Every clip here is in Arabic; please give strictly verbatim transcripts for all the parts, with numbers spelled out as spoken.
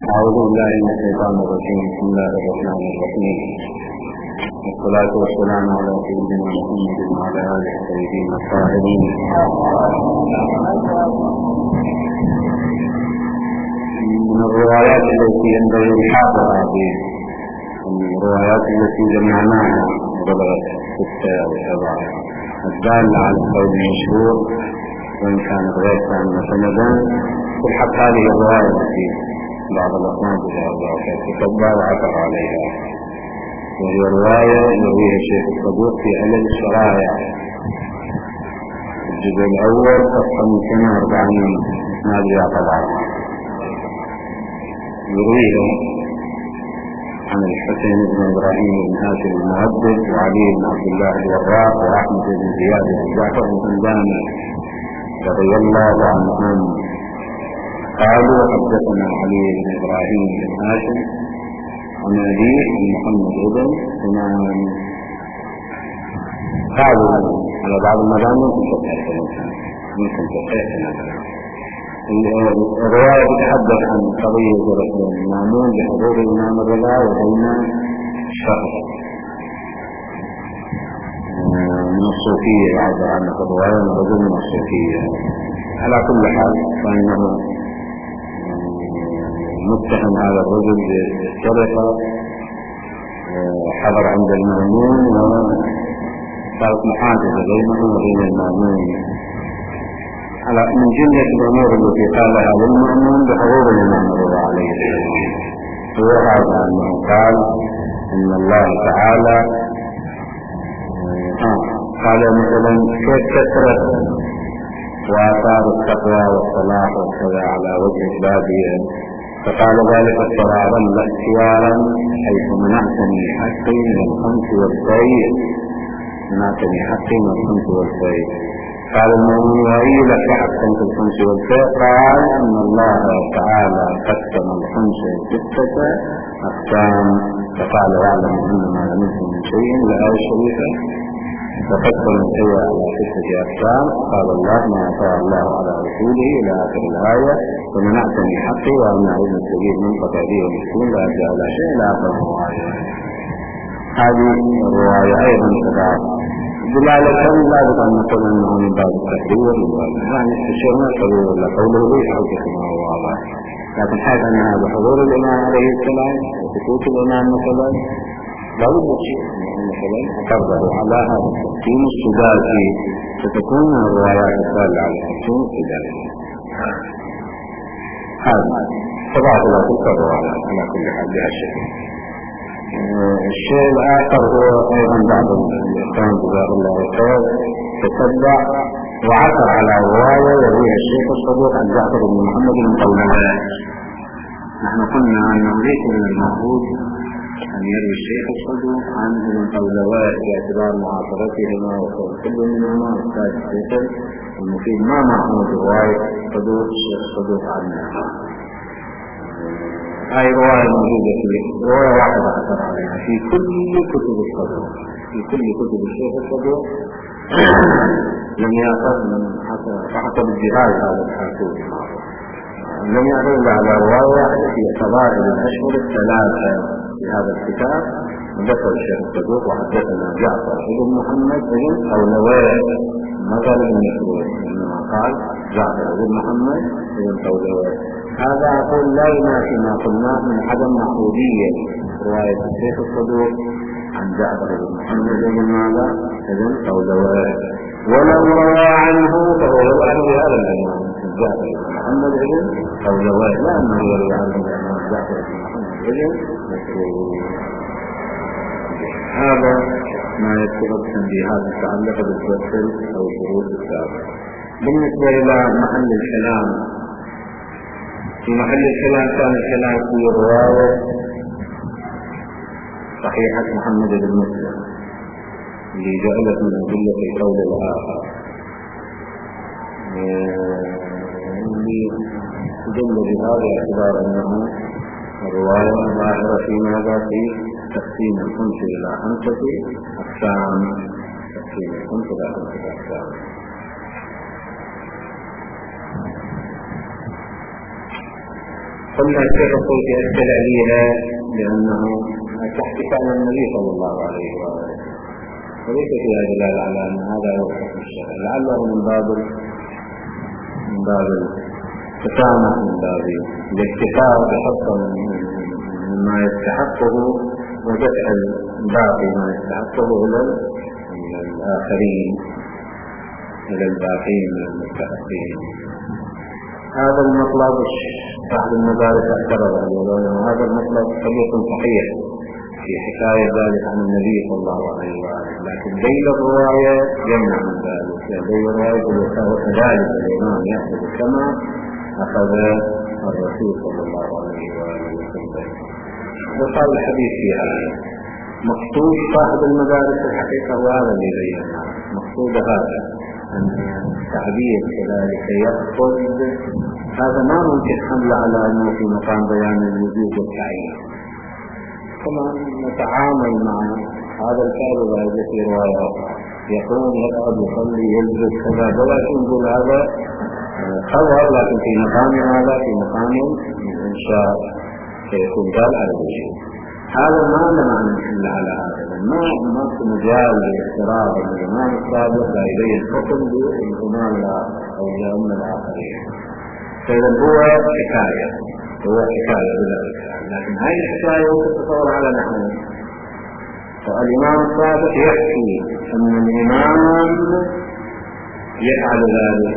أعوذ بالله من الشيطان الرجيم. بسم الله الرحمن الرحيم، والصلاة والسلام على سيدنا محمد وعلى آله الطيبين الطاهرين. من الروايات التي ينبغي الحافظ عليها، من الروايات التي جمعناها وبلغت ستة أو سبعة، الدالة على القول المشهور وإن كانت غير كاملة سندا. والحق هذه الرواية التي بعض الأصناف تتبع وعثر عليها، وهي رواية يرويها الشيخ الصدوق في علل الشرائع الجزء الأول صفحة مئتين وأربعين نادية طبعا. يرويها عن الحسين بن إبراهيم بن هاشم المؤدب وعلي بن عبد الله الوراق وأحمد بن زياد بن جعفر بن حمدان رضي الله عنهم قالوا: حدثنا علي بن إبراهيم بن هاشم عن أبيه عن محمد بن سنان. قالوا على بعض المدامين ممكن تفعيل الرواية تتحدث عن قضية رسول المامون بحضور الإمام الرضا وبين الشخص من الصوفية، يعبر عنه الرواية من رجل من الصوفية. على كل حال فإنه متهم هذا الرجل بالسرقة، حضر عند المأمون وصارت محادثة بينه وبين المأمون على من جملة الأمور التي قالها للمأمون بحضور الإمام الرضا عليه السلام. هو هذا أنه قال إن الله تعالى قال مثلا كيف كثرت وآثار التقوى والصلاح والكذا على وجه البادية، فقال ذلك اضطرارا لا اختيارا، حيث منعتني حقي من الخمس والبيع منعتني حقي من الخمس والبيع. قال المؤمن: وأي لك حقا في الخمس والبيع؟ قال: إن الله تعالى قسم الخمس ستة أقسام، فقال: واعلم أن ما لمسه من شيء لآية شريفة، فقسم الشيء على ستة أقسام. قال الله: ما أعطاه الله على رسوله إلى آخر الآية، ومنعتني حقي وأنا أعلم السبيل من قطعه ومسكين لا أرجع على شيء إلى آخر الآية. هذه الرواية أيضا تدعى دلالة لا بد أن نقول أنه من باب التحرير، يعني استشيرنا الحضور ولا قوله ليس حجة ما هو واضح، لكن حيث أنها بحضور الإمام عليه السلام وسكوت الإمام مثلا لا بد شيء مثلا تقرر على هذا التقسيم السداسي، ستكون الروايات الدالة على التقسيم السداسي. هذا طبعا لا تكرر على كل حال بها الشكل. الشيء الآخر هو أيضا بعض الإخوان جزاه الله خير تتبع وعثر على رواية يرويها الشيخ الصدوق عن جعفر بن محمد بن طولوان. نحن قلنا أنه ليس من المفروض أن يروي الشيخ الصدوق عن ابن طولوان باعتبار معاصرتهما وكل منهما أستاذ الشيخ المفيد، ما معه رواية الصدوق الشيخ الصدوق عنه. هاي رواية موجودة في رواية واحدة أثر عليها في كل كتب الصدوق، في كل كتب الشيخ الصدوق لم يأخذ حسب الجهاز هذا الحاسوب، لم يأخذ على رواية في فضائل الأشهر الثلاثة في هذا الكتاب. ذكر الشيخ الصدوق: وحدثنا جعفر بن محمد بن طولوان، ما قال ابن مسعود، إنما قال جعفر بن محمد بن طولوان. هذا أقول لا ينافي ما قلناه من عدم محفوظية رواية الشيخ الصدوق عن جعفر بن محمد بن ماذا بن طولوان، ولو روى عنه فهو يروى بهذا العنوان جعفر بن محمد بن طولوان، لا أنه يروى عنه بعنوان جعفر بن محمد بن مسعود. هذا ما يترك تنبيهات متعلقة بالتوسل أو الشروط السابقة. بالنسبة إلى محل الكلام، في محل الكلام كان الكلام في رواية صحيحة محمد بن مسلم اللي جعلت من أدلة القول الآخر، اللي تدل بهذا اعتبار أنه الرواية ظاهرة في ماذا؟ في تقسيم الخمس إلى خمسة أقسام، تقسيم الخمس إلى خمسة أقسام. قلنا الشيخ الصوفي أشكل عليها لأنه تحت كلام النبي صلى الله عليه وآله، وليس فيها دلالة على أن هذا هو الحكم الشرعي، لعله من باب من باب التسامح، من باب الاكتفاء بحق مما يستحقه ودفع الباقي ما يستحقه إلى الآخرين، إلى الباقين من المستحقين. هذا المطلب بعض المدارس اعترض عليه، وهذا المطلب قد يكون صحيح في حكاية ذلك عن النبي صلى الله عليه وآله، لكن بين الرواية يمنع من ذلك، يعني بين الرواية وكذلك الإمام يأخذ كما أخذ الرسول صلى الله عليه وآله وسلم. وقال الحديث في هذا مقصود صاحب المدارس الحقيقة هو هذا اللي بيناه، مقصود هذا أن التعبير كذلك يأخذ هذا ما ممكن حمل على أنه في مقام بيان الوجود والتعيين. كما نتعامل مع هذا الكتاب وهذا في رواية أخرى يقوم يقعد يصلي يلبس كذا، ولكن نقول هذا خبر، لكن في مقام هذا في مقام الإنشاء سيكون دال على الوجود. هذا ما لنا أن نحل على هذا، ما ما في مجال لاعتراض الإمام السابق لا يبين حكم بالإمام أو الأمة الآخرين. فإذا هو حكاية، هو حكاية بلا إشكال، لكن هذه الحكاية تتصور على نحو فالإمام السابق يحكي أن الإمام يفعل ذلك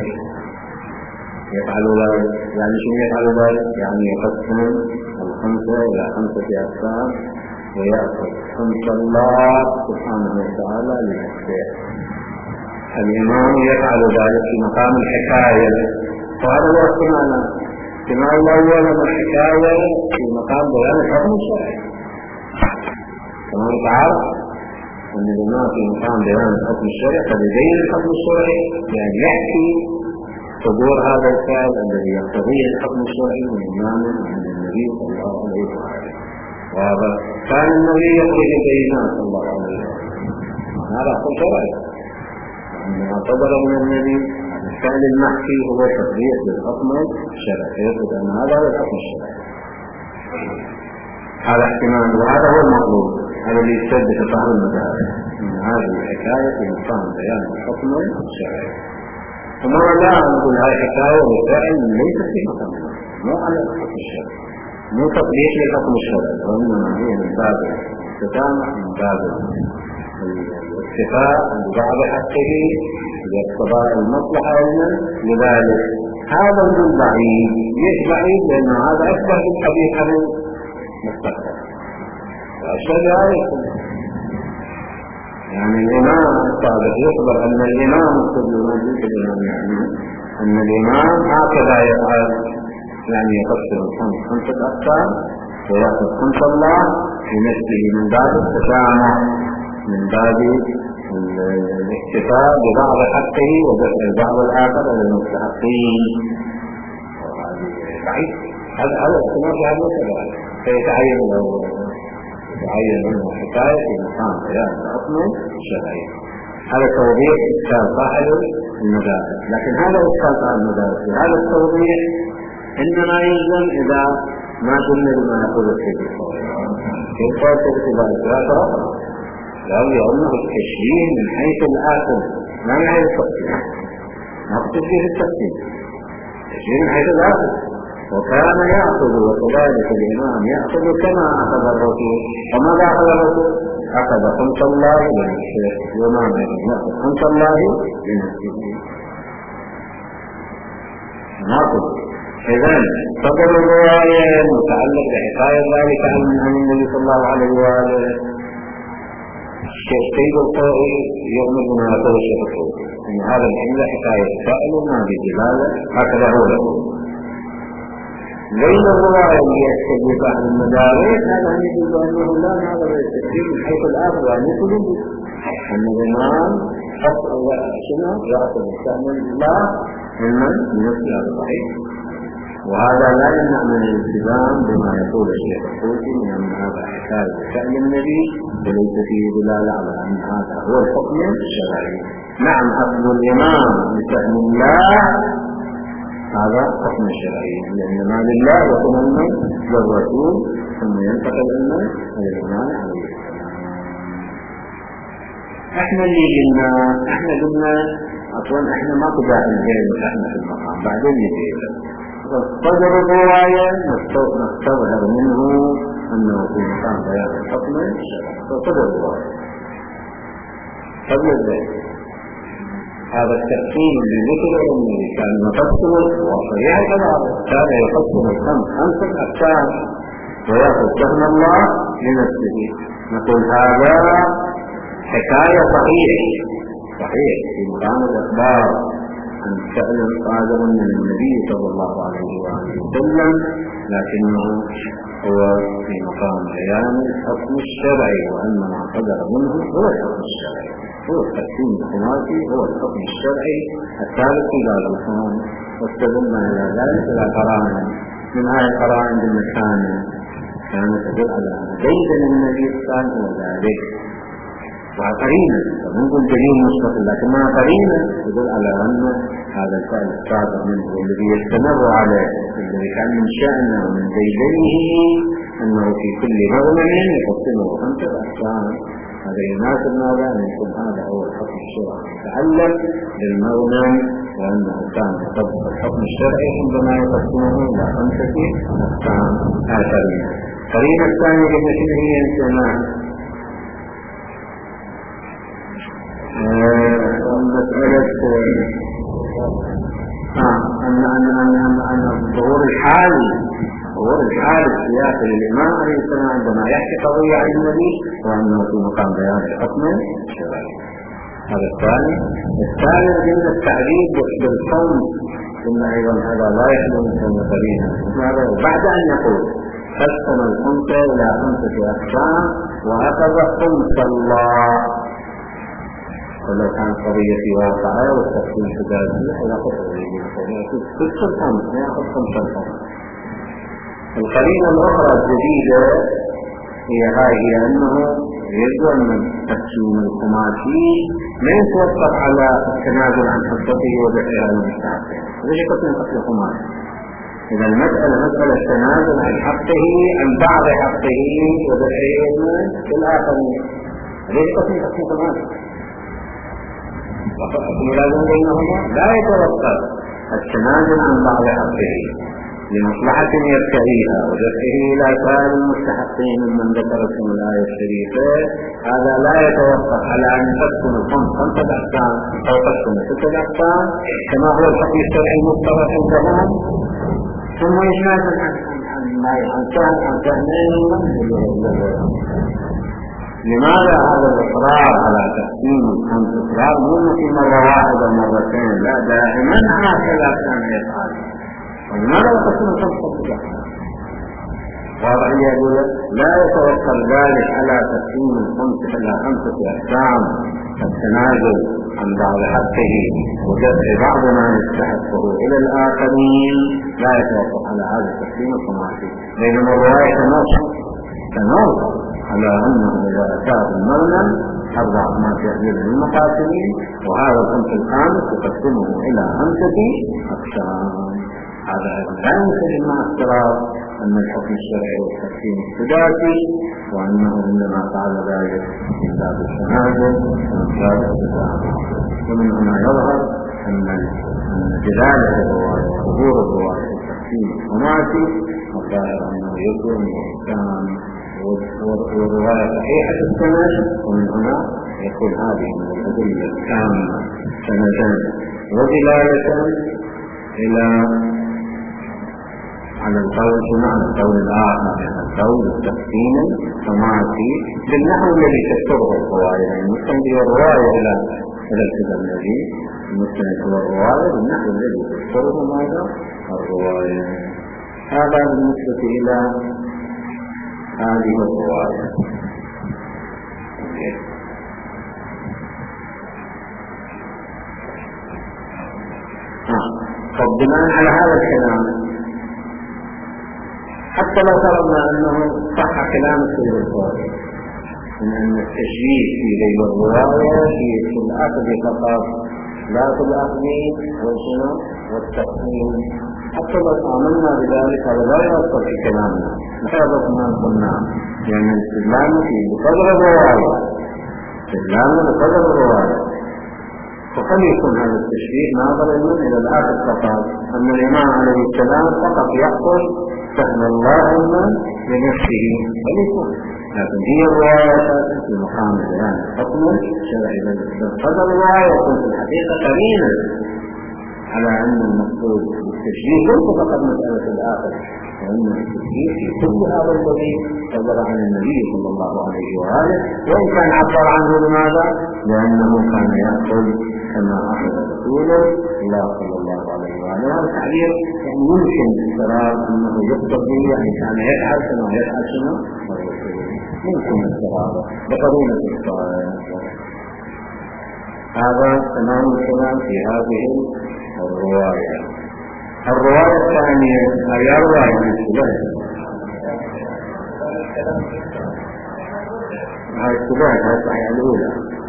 يفعل ذلك يعني شو يفعل ذلك؟ يعني يقسم الخمسة إلى خمسة أقسام ويأخذ خمس الله سبحانه وتعالى لنفسه. الإمام يفعل ذلك في مقام الحكاية، وهذا هو احتمالا كما الله يعلم الحكاية في مقام بيان الحكم الشرعي. كما تعرف أن الإمام في مقام بيان الحكم الشرعي قد يبين الحكم الشرعي، يعني يحكي صدور هذا الفعل الذي يقتضيه الحكم الشرعي من الإمام ومن النبي صلى الله عليه وسلم. وهذا كان النبي يخرج البينات صلى الله عليه وسلم، هذا حكم شرعي، وأنما صدر من النبي الفعل المحكي هو تطبيق للحكم الشرعي، فيثبت أن هذا هو الحكم الشرعي. هذا احتمال، وهذا هو المطلوب، هذا اللي يثبت صاحب المدارس أن هذه الحكاية في مقام بيان الحكم الشرعي. ومرة لا نقول هذه حكاية وفعل ليس في مقام، مو على الحكم الشرعي، مو تطبيق للحكم الشرعي، وإنما هي من باب التسامح، من باب الاكتفاء ببعض حقه باقتضاء المصلحة علما. لذلك هذا من بعيد، ليش بعيد؟ لأنه هذا أشبه بالحديث عن المستقبل وأشبه بذلك. يعني الإمام السابق يخبر أن الإمام الإمام يعني أن الإمام هكذا يفعل، يعني يقسم الخمس خمسة أقسام ويأخذ خمس الله في نفسه من باب التسامح، من باب الاكتفاء ببعض حقه ودفع البعض الآخر للمستحقين. وهذه بعيد، هذا هذا احتمال في هذا الكلام فيتعين له يتعين منه حكاية في مقام بيان الحكم الشرعي. هذا توضيح إشكال صاحب المدارس، لكن هذا إشكال صاحب المدارس هذا التوضيح إنما يلزم إذا ما قلنا بما يقول الشيخ الصوفي. كيف تأتي ذلك؟ لا ترى قال لأنه التشبيه من حيث الآخر لا من حيث التقسيم، ما التشبيه في التقسيم، التشبيه من حيث الآخر. وكان يأخذ وكذلك الإمام يأخذ كما أخذ الرسول. وماذا أخذ الرسول؟ أخذ خمس الله لنفسه، وما يأخذ خمس الله لنفسه ناقض. إذن صدر الرواية المتعلق بحكاية ذلك عن النبي صلى الله عليه وآله. الشيخ سيد الطائي يؤمن بما يقول الشيخ الطائي أن هذا الحمل حكاية سائل ما بدلالة، هكذا هو يقول. بين الرواية اللي يستجيب أهل المدارس هذا يجب أنه لا هذا يستجيب من حيث الآخر، يعني يقول أن الإمام حق شنو يأخذ مستعمل الله علما بنفس هذا صحيح. وهذا لا يمنع من الالتزام بما يقول الشيخ الطوسي من أن هذا حكاية شأن النبي وليس فيه دلالة على أن هذا هو الحكم الشرعي. نعم أخذ الإمام بشأن الله هذا حكم شرعي، لأن ما لله وثم للرسول ثم ينتقل لنا الإيمان عليه السلام. احنا اللي قلنا احنا قلنا اصلا احنا ما تداعي غير احنا في المقام بعدين نجي صدر الرواية نستظهر منه انه في مقام بيان الحكم الشرعي فصدر الرواية قبل ذلك. هذا التقسيم اللي ذكره كان يقسم وصريح كذلك كان يقسم الخمس خمسة أقسام ويأخذ سهم الله لنفسه. نقول هذا حكاية صحيح صحيح في مقام الإخبار عن فعل صادر من النبي صلى الله عليه وآله وسلم، لكنه هو في مقام بيان الحكم الشرعي وأن ما صدر منه هو الحكم الشرعي، هو التقسيم الخماسي هو الحكم الشرعي الثالث إلى الرسول. واستدلنا إلى ذلك إلى قرائن من هذه القرائن بالمكان كانت تدل على أن جيدا النبي كان هو ذلك، وقرينة ونقول دليل مستقل لكن ما قرينة تدل على أن هذا الفعل الصادر منه والذي يستمر عليه الذي كان من شأنه ومن ديدنه أنه في كل مغنم يقسمه خمسة أقسام. هذا يناسب ماذا أن يكون هذا هو الحكم الشرعي يتعلق بالمغنم وأنه كان يطبق الحكم الشرعي عندما يقسمه إلى خمسة أقسام آخرين. قرينة الثانية بالتي هي انتماء مسألة أن أن أن أن أن الظهور الحالي ظهور الحالي السياسي للإمام عليه السلام عندما يحكي قضية عن النبي وأنه في مقام بيان الحكم الشرعي. هذا الثاني. الثالث من التعريف بالصوم ثم أيضا هذا لا يخلو من كون قرينة بعد أن يقول قسم الخمسة إلى خمسة أقسام وأخذ خمس الله، ولو كانت قضية في واقعها والتقسيم حداثي على قصة ست الخمس يأخذ خمس الخمس. القرينة الأخرى الجديدة هي هذه أنه يجب أن التقسيم الخماسي لا يتوقف على التنازل عن حقته وبيعها المستحقين. ليش قسم قسم الخماسي؟ إذا المسألة مسألة التنازل عن حقه عن بعض حقه وبيعها للآخرين. ليش قسم قسم الخماسي؟ لازم بينهما لا يتوقف التنازل عن بعض حقه لمصلحة يرتعيها ودفعه إلى سائر المستحقين ممن ذكر اسم الآية الشريفة. هذا لا يتوقف على أن تقسم الخمس خمسة أقسام أو تقسم ستة أقسام كما هو الحكم الشرعي المفترض عندهم، ثم يشمل عن سهم عن سهمين. لماذا هذا الإصرار على تقسيم الخمس إصرار مو في مرة واحدة مرتين، لا دائما هكذا كان يفعل. ولماذا يقسم الخمس خمسة؟ واضح يقول لا يتوقف ذلك على تقسيم الخمس إلى خمسة أقسام التنازل عن بعض حقه ودفع بعض ما يستحقه إلى الآخرين، لا يتوقف على هذا التقسيم الخماسي. بينما الرواية تنوع على أنه إذا أتاه المغنم أربع ما تحمله المقاسمين وهذا الخمس الخامس يقسمه إلى خمسة أقسام. هذا لا يمكن مع افتراض أن الحكم الشرعي والتقسيم السداسي وأنه عندما فعل ذلك من باب التنازل ومن باب التساهل. ومن هنا يظهر أن دلالة الرواية وظهور الرواية في التقسيم الخماسي وظاهر أنه يكون محكم والرواية صحيحة السند، ومن هنا يكون هذه من الأدلة التامة سندان ودلالة إلى على القول بمعنى القول الآخر يعني القول التقسيم الخماسي بالنحو الذي تكتبه الرواية، يعني المستند هو الرواية إلى إلى الكتاب الذي المستند هو الرواية بالنحو الذي تكتبه ماذا الرواية. هذا بالنسبة إلى هذه الرواية. طب بناء على هذا الكلام حتى لو فرضنا أنه صح كلام السيد الخواري من أن التشبيه في ذيل الرواية في الأخذ فقط لا في الأخذ والتقسيم حتى لو آمنا بذلك هذا لا يؤثر في كلامنا، هذا ما قلنا، لأن الاستدلال فيه بقدر الرواية، الاستدلال بقدر الرواية. وقد يكون هذا التشبيه ناظرا إلى الآخر فقط، أن الإمام عليه السلام فقط يقول فهم الله لنفسه، قد يكون، لكن هي الرواية في مقام بيان حكم شرعي بقدر الرواية، يكون في الحقيقة قرينة على أن المقصود بالتشبيه ليس فقط مسألة الآخر، وأن التشبيه في كل هذا الذي صدر عن النبي صلى الله عليه وآله، وإن كان عبر عنه لماذا؟ لأنه كان يأخذ كما أخذ رسوله الله صلى الله عليه وآله. هذا التعبير يعني يمكن باسترار أنه يقتضي يعني كان يفعل كما يفعل شنو؟ يمكن باسترار بقرينة الصلاة. هذا تمام الكلام في هذه الرواية. الرواية الثانية هي رواية الشبه، هذه الشبه هذه الصحيحة الأولى،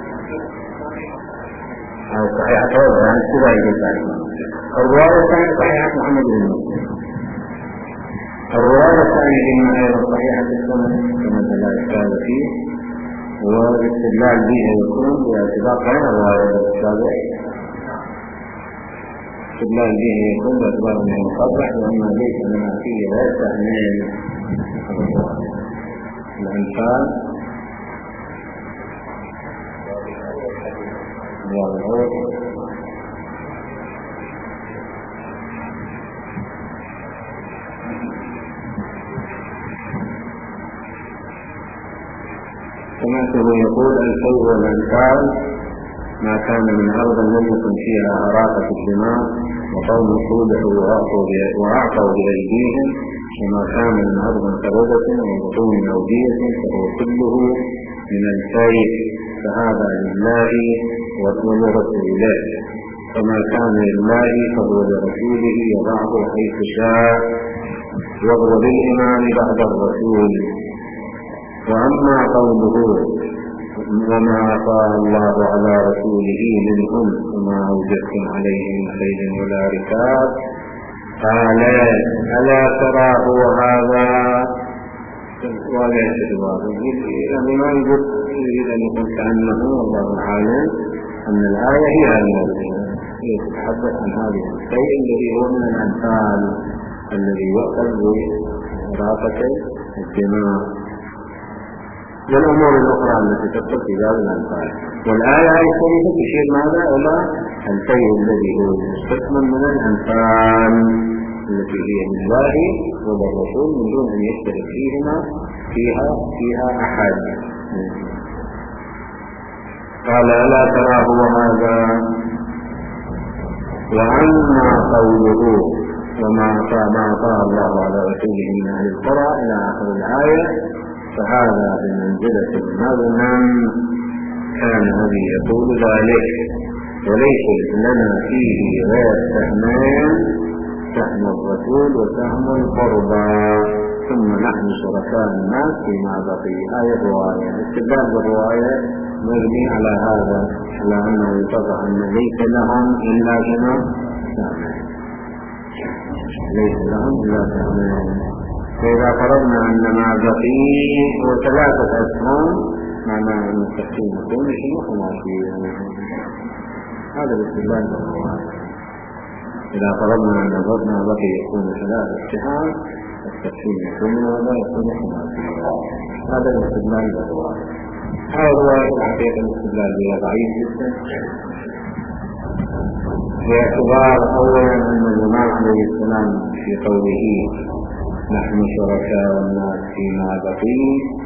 هذه الصحيحة الأولى عن الشبه الثانية. الرواية الثانية صحيحة محمد بن مسلم. الرواية الثانية إما أيضا صحيحة السنة كما لا إشكال فيه، والاستدلال بها يكون باعتبار غير الرواية السابقة، استدلال به يكون باعتبار انه مصرح، واما ليس لنا فيه لا يستعمل الانفال سمعته يقول الفيء والانفال ما كان من أرض لم يكن فيها أراقة الدماء وقوم صلح وأعطوا بأيديهم، وما كان من أرض كردة وبطون أودية فهو كله من الفيء، فهذا لله ولرسوله، فما كان لله فهو لرسوله يضعه حيث شاء، وهو للإمام بعد الرسول. وأما قوله وما أعطاه الله على رسوله منهم وما أوجبتم عليه من خيل ولا ركاب، قال ألا تراه هذا ولا يتدواه، يعني ما يريد أن يقول كأنه والله عالم أن الآية هي التي تتحدث عن هذه الشيء الذي هو من الأنفال الذي يؤخذ بإراقة الدماء والأمور الأخرى التي تدخل في باب الأنفال. والآية الشريفة تشير ماذا إلى الفيء الذي هو مستثمن من الأنفال التي هي لله وللرسول من دون أن يشترك فيهما فيها فيها أحد. قال ألا تراه وهذا. وأما قوله وما أعطاه الله على رسوله من أهل القرى إلى آخر الآية، فهذا بمنزلة المغنم كان الذي يقول ذلك، وليس لنا فيه غير سهمان، سهم الرسول وسهم القربى، ثم نحن شركاء الناس فيما بقي. آية الرواية استدلال بالرواية مبني على هذا، على أنه يتضح أن ليس لهم إلا سهم، ليس لهم إلا سهمان. فإذا فرضنا أن ما بقي هو ثلاثة أسهم، معناه أن التقسيم يكون شنو خماسية. هذا الاستدلال بالرواية. إذا فرضنا أن ما بقي يكون ثلاثة أسهم، التقسيم يكون هذا يكون خماسية. هذا الاستدلال بالرواية. هذا الرواية الحقيقة الاستدلال بها ضعيف جدا، باعتبار أولا أن الإمام عليه السلام في قوله نحن شركاء الناس فيما بقي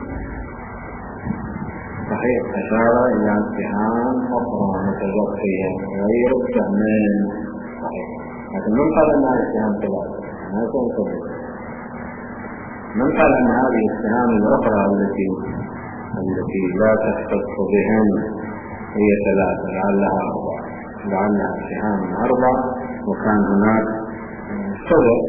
صحيح أشار إلى امتحان أخرى متبقية غير السهمان صحيح، لكن من قال أن هذا السهام ثلاثة؟ ما يكون ثلاثة. من قال أن هذه السهام الأخرى التي التي لا تختص بهن هي ثلاثة، لعلها أربعة، لعلها سهام أربعة، وكان هناك سبب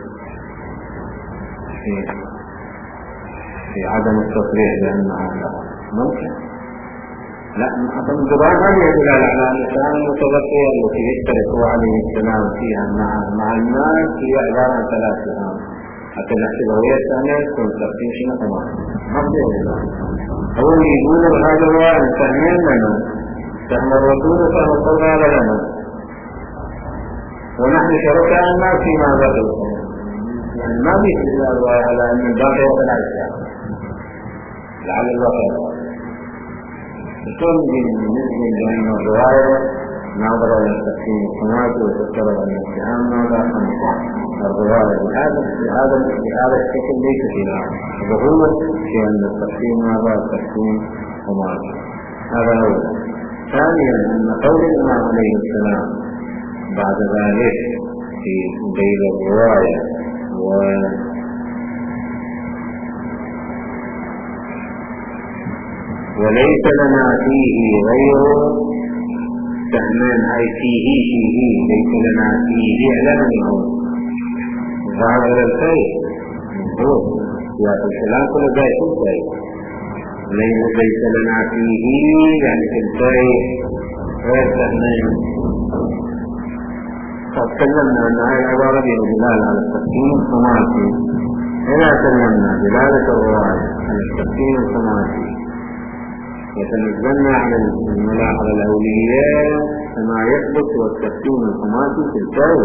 في في عدم التصريح بأنها لا ممكن. لا حتى من جبال هذه يدل على الإنسان المتبقية التي يشترك عليه السلام فيها مع مع الناس هي عبارة عن ثلاث سهام حتى نحسبه هي الثانية تكون تقسيم شنو كمان ما بده هو يقول هذا هو سهمين لنا سهم الرسول وسهم الصغار لنا ونحن شركاء الناس فيما بقي يعني ما بيجي على أن الباقي وقت العشاء لعل الوقت تكون بالنسبة لأن الرواية ناظرة للتقسيم الخماسي وتذكر أن الاتهام ماذا خمسة الرواية بهذا بهذا بهذا الشكل ليس فيها ضرورة في أن التقسيم ماذا التقسيم خماسي هذا هو. ثانيا أن قول الإمام عليه السلام بعد ذلك في بين الرواية و وليس لنا فيه غير سهمان أي فيه فيه ليس لنا فيه علم منه ظهر إلى الخير هو يا الكلام كل ذلك الخير ليس لنا فيه يعني في الخير غير سهمان. فتكلمنا أن هذه العبارة بدلالة على التقسيم الخماسي هنا تكلمنا دلالة الرواية على التقسيم الخماسي وتنزلنا على الملاحظة الأولية كما يثبت والتقسيم الخماسي في الكون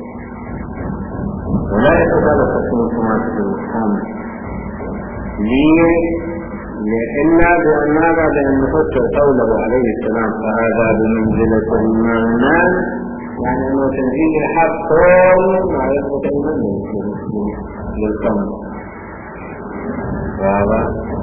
ولا يتبع التقسيم الخماسي في الخامس ليه؟ إلا بأن ماذا بأن نفسر قوله عليه السلام فهذا بمنزلة المعنى يعني أنه تنزيل الحق كل ما يثبت المنزل للكون وهذا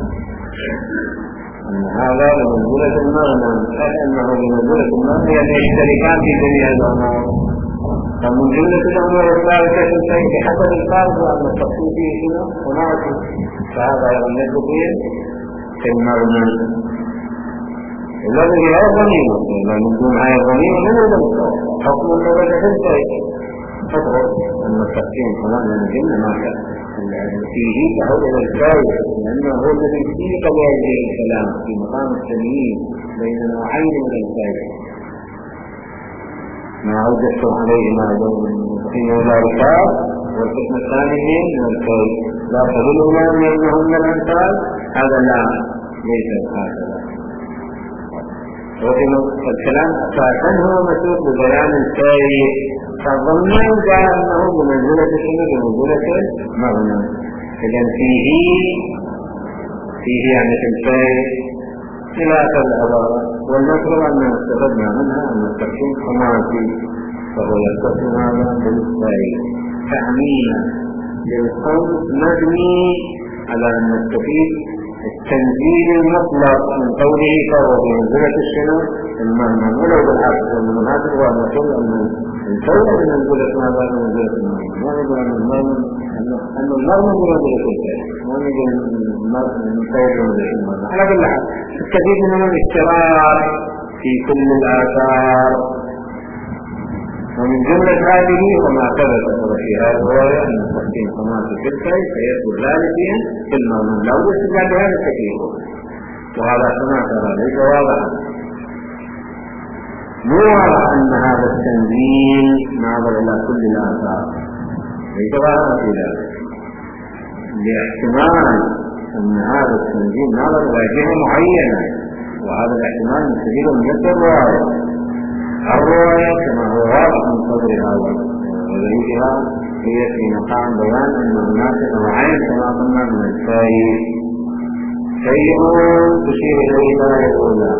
أن هذا بمنزلة المغنى أي أنه بمنزلة المغنى يعني يشتركان في جميع الأمور فمن جملة الأمور الثالثة شيء بحسب الفرض وأن التقسيم فيه شنو هناك فهذا يثبت في المغنى الذي هي غنيمة لأن دون هاي غنيمة من المستوى حكم النبات في الشيء فضل أن التقسيم كمان من جملة ما كان فيه تعود إلى الكاوي لأنه هو الذي سيق بهذه الكلام في مقام التمييز بين نوعين من الكاوي ما أوجدت عليهما في ولا ركاب والقسم الثاني من الكاوي لا تظلهما لأنهم من الأمثال هذا لا ليس هكذا وفي الكلام أساسا هو مسؤول ببيان الكاوي فظننا جاء أنه بمنزلة شنو بمنزلة مغنى إذن فيه فيه يعني في الفاي خلاف العبارة والمفروض أن استفدنا منها أن التقسيم خماسي فهو يتصل هذا بالفاي تأمين للخمس مبني على أن نستفيد التنزيل المطلق من قوله فهو بمنزلة الشنو المغنى ولو بالعكس ومن هذا هو المفروض أن الكون من منزلة ماذا من منزلة المغنى ما نقول أن المغنى أن المغنى من منزلة الكون ما نقول من خير من منزلة المغنى على كل حال الكثير من الاشتراك في كل الآثار ومن جملة هذه وما ثبت في هذا الرواية أن التقسيم خماسي في الكيف فيثبت ذلك في المغنى لا يستدل بهذا التكليف وهذا كما ترى ليس واضحا مو واضح أن هذا التنزيل ناظر إلى كل الآثار ليس واضح في ذلك لاحتمال أن هذا التنزيل ناظر إلى جهة معينة وهذا الاحتمال مستفيد من نفس الرواية الرواية كما هو واضح من صدرها وذلكها هي في مقام بيان أن هناك نوعين كما قلنا من الشيء شيء تشير إليه الآية الأولى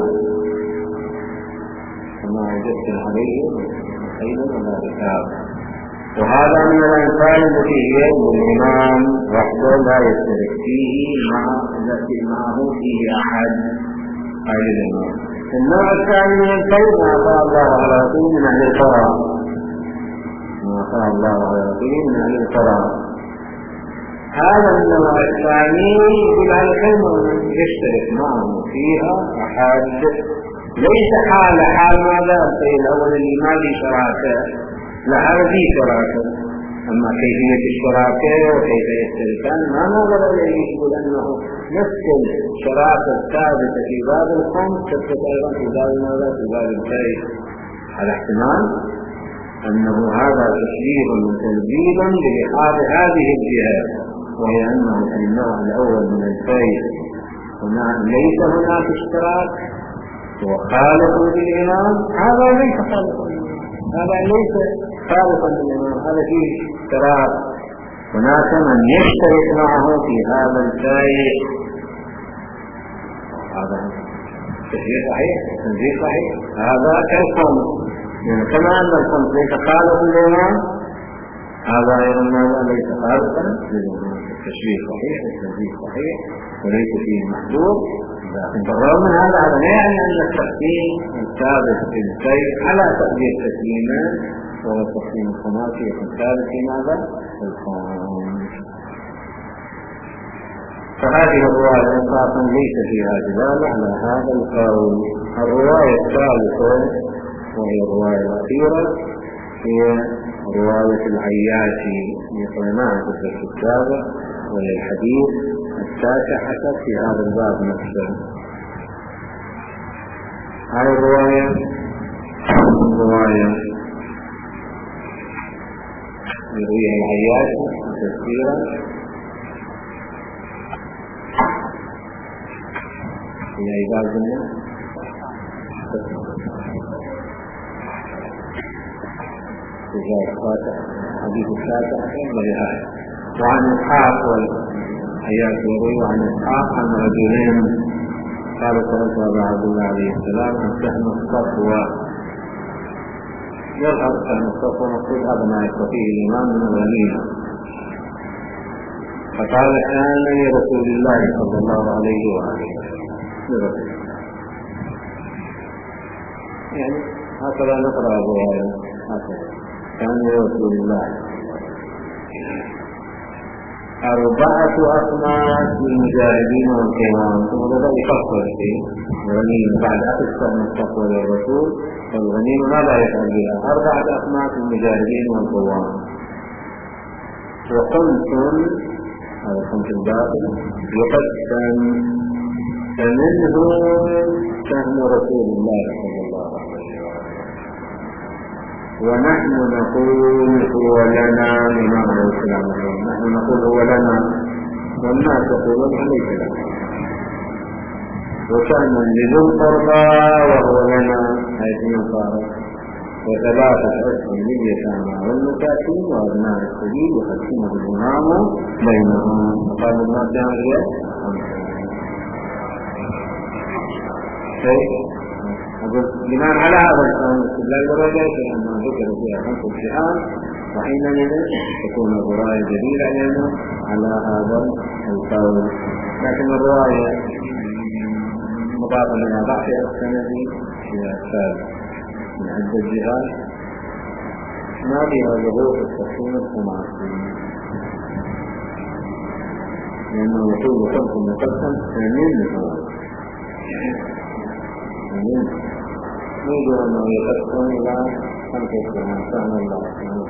كما وجدت عليه أيضا ولا ركاب وهذا من الأنفال التي هي الإمام وحده لا يشترك فيه مع التي معه فيه أحد غير الإمام. النوع الثاني من الكيد ما أعطى الله على رسول من أهل القرى ما أعطى الله على رسول من أهل القرى هذا النوع الثاني يقول على كلمة يشترك معه فيها أحد ليس حال حال ماذا الشيء الأول اللي ما لي شراكة لا هذا فيه شراكة أما كيفية الشراكة وكيف يشتركان ما نظر إليه يقول أنه نفس الشراكة الثابتة في باب الخمس تثبت أيضا في باب ماذا؟ في باب البيع. على احتمال أنه هذا تشبيه وتلبيب لإحاط هذه الجهة، وهي أنه في النوع الأول من البيع ليس هناك اشتراك وخالق للإمام، هذا ليس خالقا هذا ليس خالقا للإمام، هذا فيه اشتراك. هناك من يشترك معه في هذا البيع. هذا تشبيه صحيح تنزيل صحيح. هذا كالخمس، يعني كما أن الخمس ليس خالق للإمام، هذا أيضا ماذا ليس خالقا للإمام. التشبيه صحيح والتنزيل صحيح وليس فيه محذور. لكن بالرغم من هذا هذا لا يعني أن التقسيم الثابت في البيع على تقدير تسليما وهو التقسيم الخماسي يكون ثابت في ماذا؟ الخمس. فهذه الرواية إطلاقا ليس فيها دلالة على هذا القول. الرواية الثالثة وهي الرواية الأخيرة هي رواية العياشي لقناعة الدرس السابق، وهي الحديث التاسع عشر في هذا الباب نفسه. هذه الرواية الرواية يرويها العياشي تفسيرا في عباد الله رجال الفاتح حديث الفاتح ولهذا. وعن إسحاق والحياة يروي عن إسحاق عن رجلين قال سألت أبا عبد الله عليه السلام عن سهم الصفوة. يظهر سهم الصفوة مقصود هذا ما يستطيع الإمام من الغنيمة. فقال كان لرسول الله صلى الله عليه وآله وسلم، يعني هكذا نقرأ الرواية هكذا كان لرسول الله أربعة أصناف للمجاهدين والقوام. ثم بدأ يفصل شيء الغنيمة بعد أكثر من التقوى للرسول، والغنيمة ماذا يفعل بها؟ أربعة أصناف للمجاهدين والقوام. وخمس هذا الخمس الباقي يقسم، فمنه سهم رسول الله صلى الله عليه وسلم، ونحن نقول هو لنا إمام الإسلام، نحن نقول هو لنا والناس يقولون ليس لنا. وسهم لذو القربى وهو لنا حيث ينصار، وثلاثة أسهم لليتامى والمساكين وأبناء السبيل يقسمه الإمام بينهم. فقال الناس يا رجال بناء على هذا الاستدلال بالرجاء أنه ذكر فيها خمس الشهاد، وحينئذ تكون الرواية دليل علينا على هذا القول. لكن الرواية مضافة إلى ضعف السند في الثالث من عدة الجهات ما فيها ظهور التقسيم الخماسي، لأنه يقول خمس مقسم ثمانين لخمس يجب أنه يقسم إلى خمسة سنة سهم الله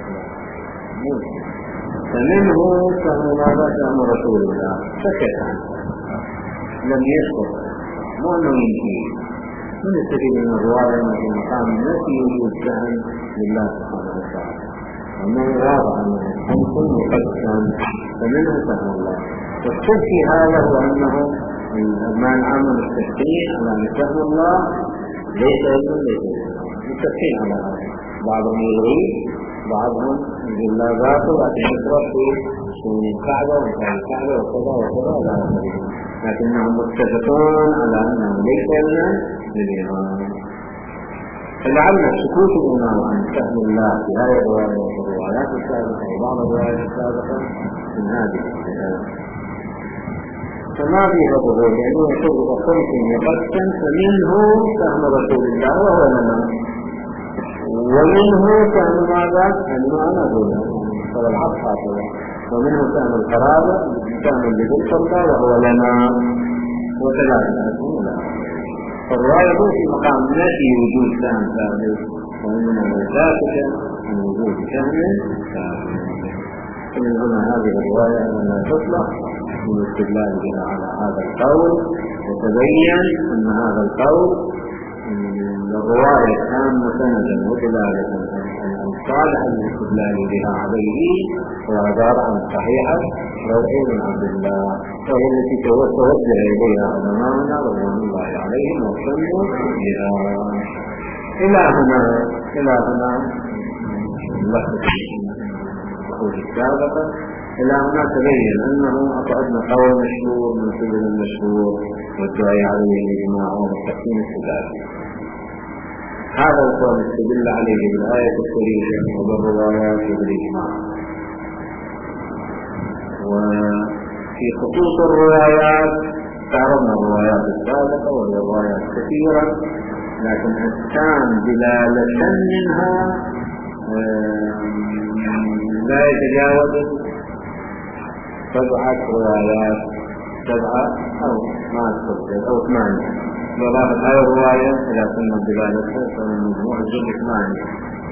فمنه سهم ماذا؟ سهم رسول الله. سكت عنه لم يشكر، مو أنه ينشي. من يستفيد من الرواية في مقام النفي وجود سهم لله سبحانه وتعالى، أنه واضح أنه خمس مقسم فمنه سهم الله. والشك هذا هو أنه ما نعمل التشكيل على أن سهم الله ليس علم ليس متفقين على هذا. بعضهم يلغي، بعضهم يقول لا ذاته لكن يشرح في الكعبة ومثال الكعبة وكذا وكذا لا يفعلون، لكنهم متفقون على أنه ليس علم للإمام. فلعل سكوت الإمام عن سهم الله في هذه الرواية والروايات السابقة وبعض الروايات السابقة من هذه الكتاب فما فيها ظهور، لأنه يقول خمس يقسم فمنه سهم رسول الله وهو لنا، ومنه سهم ماذا؟ المعنى هنا فهو العطف هكذا، ومنه سهم القرابة سهم لذي القربى وهو لنا، وثلاثة أسهم لا. فالرواية في مقام نفي وجود سهم ثابت، ومن المثابة من وجود سهم ثابت. ومن هنا هذه الرواية أنها تطلق بالاستدلال بها على هذا القول، وتبين أن هذا القول الرواية تامة سندا ودلالة الصالح للاستدلال بها عليه هو عبارة عن صحيحة روحي بن عبد الله، وهي التي توجه إليها علماؤنا رضوان الله عليهم وسلموا بها. إلى هنا إلى هنا البحوث السابقة إلى هنا تبين أنه أقعدنا قول مشهور من سبل المشهور والدعاء عليه الإجماع والتحسين السلالي. هذا القول استدل عليه بالآية الكريمة وبالروايات وبالإجماع. وفي خصوص الروايات تعرضنا الروايات السابقة وهي روايات كثيرة، لكن التام دلالة منها لا يتجاوز سبعة روايات، سبعة أو ما أذكر أو ثمانية، بلاغة هذه الرواية إلى سنة دلالتها فمن مجموع الجزء ثمانية،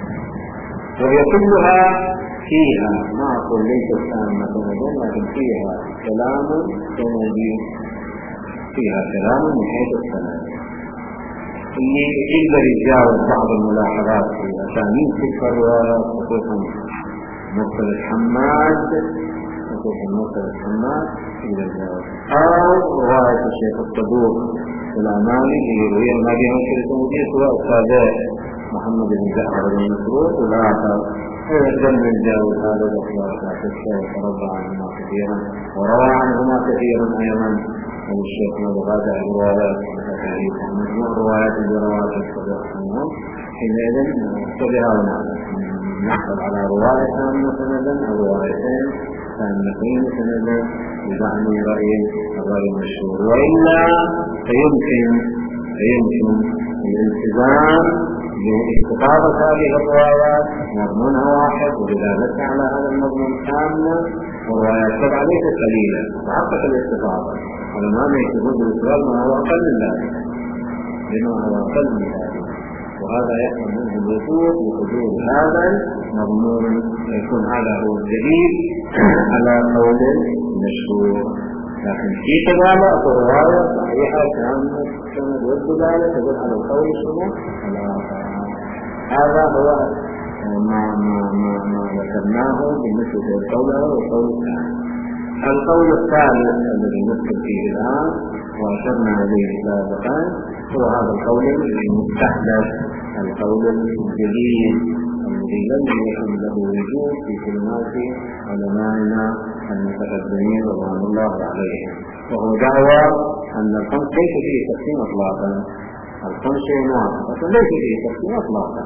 وهي كلها فيها ما أقول ليست تامة سندا، لكن فيها كلام سندي، فيها كلام من حيث السند. اللي يقدر يتجاوز بعض الملاحظات في أسانيد تلك الروايات، خصوصا مرسل الحماد خصوصا مرسل الحماد إلى الجواز، أو رواية الشيخ الصدوق الأماني اللي يروي النبي مصر السعودية سواء السادات محمد بن جعفر بن مسروق والآخر يقدر من الجاوز هذا الأخلاق الشيخ رضى عنهما كثيرا وروى عنهما كثيرا أيضا الشيخ مبغادة الروايات مجموع الروايات اللي روايات الصدوق عنهم. حينئذ تبعنا نحصل على رواية تامة سندا أو روايتين تامتين سندا بدعني رأي غير مشهور، وإلا فيمكن فيمكن الالتزام باستطابة هذه الروايات مضمونها واحد ودلالتها على هذا المضمون كاملة، والروايات تبع ليست قليلة تحقق الاستطابة على ما يكتبون بالإسلام ما هو أقل من ذلك لما هو أقل من ذلك، وهذا يحصل منه الوصول بحدود هذا المضمون، يكون هذا هو الدليل على قول مشهور. لكن في كذلك الرواية صحيحة كاملة السند والدلالة تدل على القول الشمول الآخر. هذا هو ما ما ما ما ذكرناه بالنسبة للقول والقول الثاني. القول الثالث الذي نذكر فيه الآن وأشرنا إليه سابقا هو هذا القول المستحدث، القول الجديد الذي لم يكن له وجود في كلمات علمائنا المتقدمين رضوان الله عليهم، وهو دعوى أن الخمس ليس فيه تقسيم إطلاقا، الخمس شيء واحد ليس فيه تقسيم إطلاقا،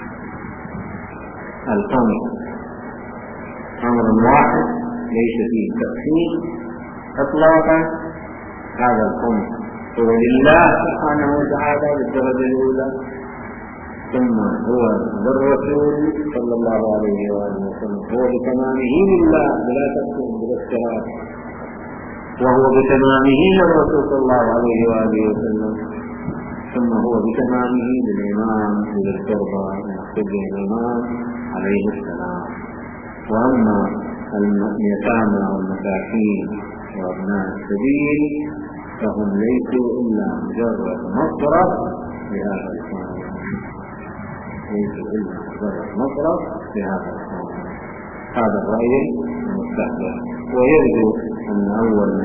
الخمس أمر واحد ليس فيه تقسيم إطلاقا. هذا الخمس هو لله سبحانه وتعالى بالدرجة الأولى، ثم هو للرسول صلى الله عليه وآله وسلم هو بتمامه لله بلا تقسيم بلا اختلاف، وهو بتمامه للرسول صلى الله عليه وآله وسلم، ثم هو بتمامه للإمام للقربى يحتج الإمام عليه السلام. وأما اليتامى والمساكين وأبناء السبيل فهم ليسوا إلا مجرد مصرف لهذا القانون، ليسوا إلا مجرد مصرف لهذا القانون. هذا الرأي المستحدث، ويرجو أن أول من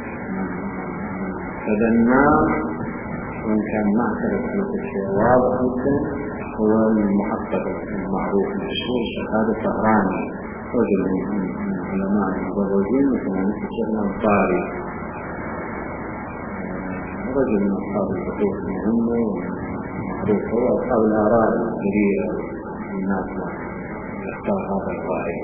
تدناه وإن كان معترف بالشيء واضح جدا هو المحقق المعروف المشهور شهادة الطهراني، رجل من علماء المدرجين مثل الشيخ الأنصاري، رجل من أصحاب البحوث المهمة ومعروف، هو أصحاب الآراء الكبيرة الناس يختار هذا الرأي،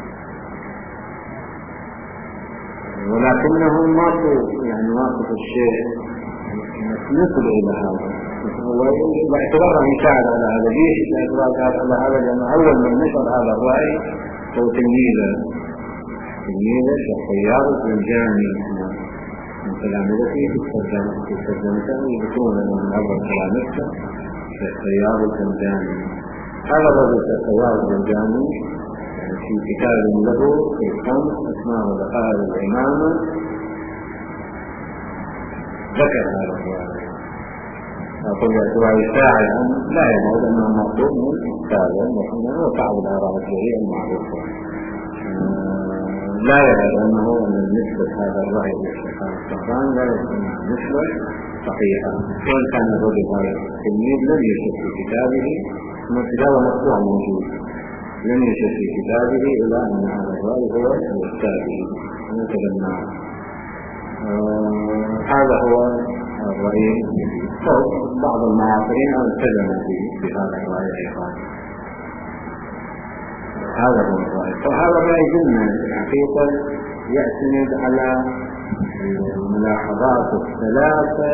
ولكنهم ماكو يعني ماكو الشيء نسب إلى هذا، باعتباره يساعد على هذا ليش باعتباره على هذا لأن أول من نشر هذا الرأي هو تلميذه تلميذه الشيخ طيار الزنجاني من تلامذته في ترجمته يذكرون من أول تلامذته الشيخ طيار الزنجاني. هذا الرجل الشيخ طيار الزنجاني في كتاب له في الخمس اسمه دخائل الإمامة ذكر هذا الرواية. أقول باعتبار الشاعر لا يعود أنه مطلوب من كتابه لكنه هو كعب الآراء الجريئة المعروفة، لا يعود أنه من نسبة هذا الرأي للشيخان الصحبان لا يكون نسبة صحيحة. وإن كان الرجل هذا التلميذ لم يشف في كتابه أن الكتاب مقطوع موجود، لم يشف في كتابه إلى أن هذا الرأي هو مستابه ونتبناه. هذا هو الرأي. بعض المعاصرين التزم في هذا الرأي أيضا. هذا هو الرأي. فهذا الرأي ضمن الحقيقة يعتمد على الملاحظات الثلاثة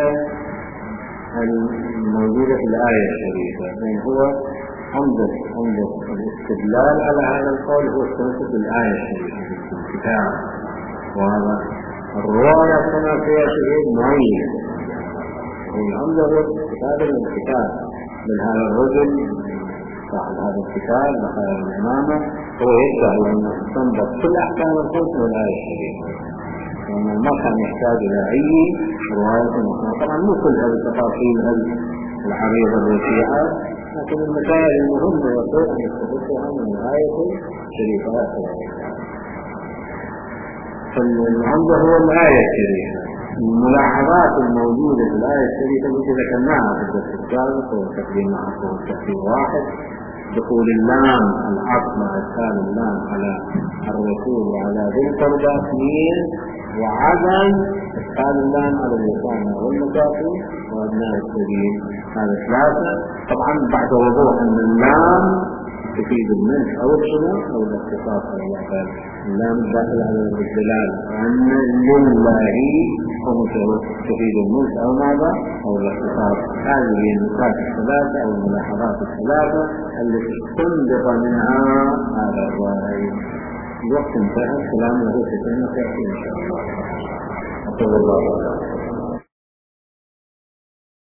الموجودة في الآية الشريفة، يعني هو عمدة عمدة الاستدلال على هذا القول هو التمسك بالآية الشريفة في الكتاب. وهذا الرواية كما فيها شيء معين، والعمدة هو كتاب الكتاب من هذا الرجل صاحب هذا الكتاب دخائل الإمامة، هو يدعي أنه استنبط كل أحكام الخمس من الآية الشريفة، وأنه ما كان يحتاج إلى أي رواية أخرى. طبعا مو كل هذه التفاصيل العريضة الوسيعة، لكن المسائل المهمة يقول أن يستفدها من الآية الشريفة. فالعمدة هو الآية الشريفة. الملاحظات الموجودة في الآية الشريفة التي ذكرناها في الدرس السابق وتقديم معه التقديم واحد، دخول اللام العطف مع إدخال اللام على الرسول وعلى ذي القربى اثنين، وعدم إدخال اللام على اليتامى والمساكين وأبناء السبيل هذا ثلاثة. طبعا بعد وضوح أن اللام تفيد الملك أو الشمول أو الاختصاص أو الأقل، اللام الداخل على الدلالة، وأن لله هم تفيد الملك أو ماذا أو الاختصاص. هذه النقاط الثلاثة أو الملاحظات الثلاثة التي استنبط منها هذا الرأي. الوقت انتهى، الكلام له ستين دقيقة إن شاء الله. أقول الله